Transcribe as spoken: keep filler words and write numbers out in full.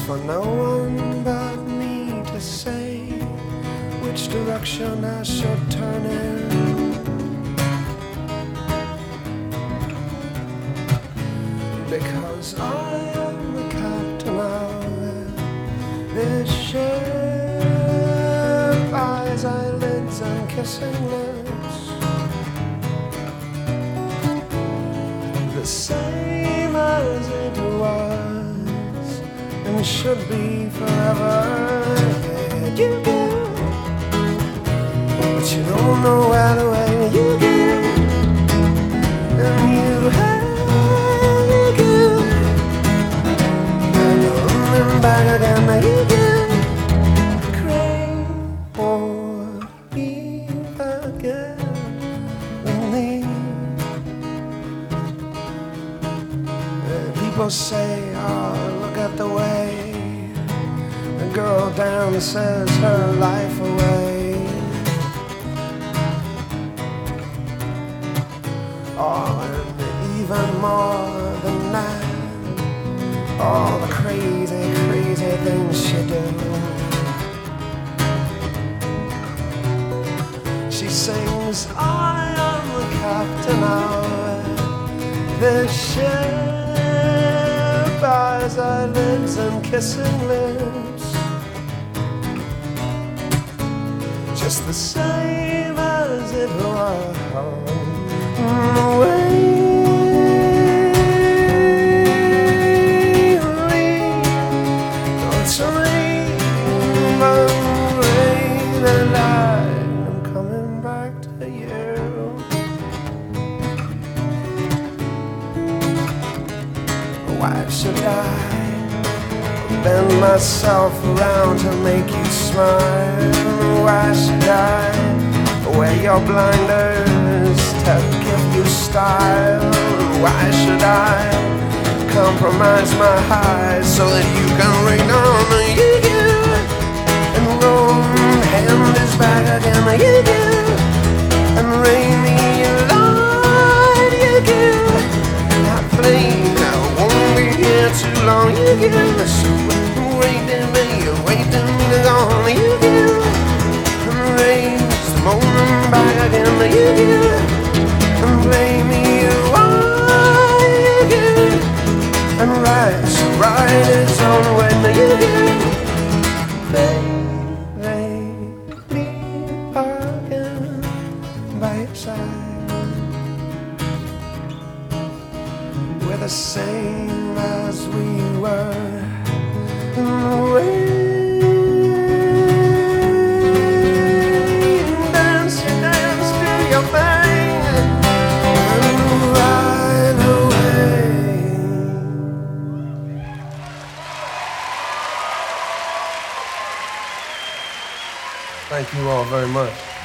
for no one but me to say which direction I should turn in. Because I am the captain of this ship, eyes, eyelids, and kissing lips, the same as it was and should be forever. You go, but you don't know where the way you go, and you have you go, and you're running back again. You go, crave for me again with me. People say, oh, look at the way the girl down says her life away. Oh, and even more than that, all the crazy, crazy things she do. She sings, I am the captain of this ship, eyes, eyelids, and kissing lips, just the same as it was. It's a rain, rain, and I'm coming back to you. Why should I bend myself around to make you smile? Why should I wear your blinders to give you style? Why should I compromise my highs so that you can rain on you do, and roll hand is back again you do, and rain me alone you do. That flame I won't be here too long you do. So waiting me, waiting me gone you do, and rain's the morning back again you do, and play me why you do, and rise, ride its own way you do. Lay, lay me again by your side. We're the same as we were in the way. Dance, you dance, do your thing, and ride away. Thank you all very much.